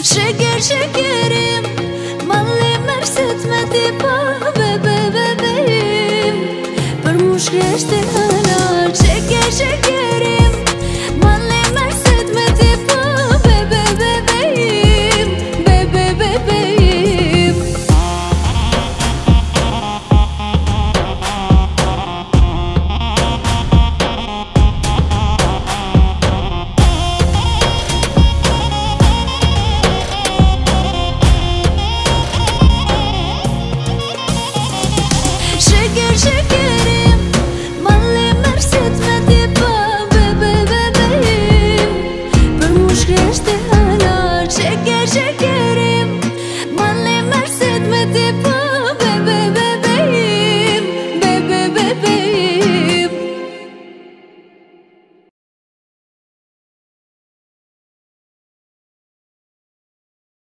Şeker şekerim, malli merset me ti pa bebeğim. Për mu shkreshti hala. Şeker şekerim, malli merset me ti pa bebeğim. Şeker şekerim, malli merset me ti pa bebeğim. Për mu shkreshti hala. Şeker şekerim, malli merset me ti pa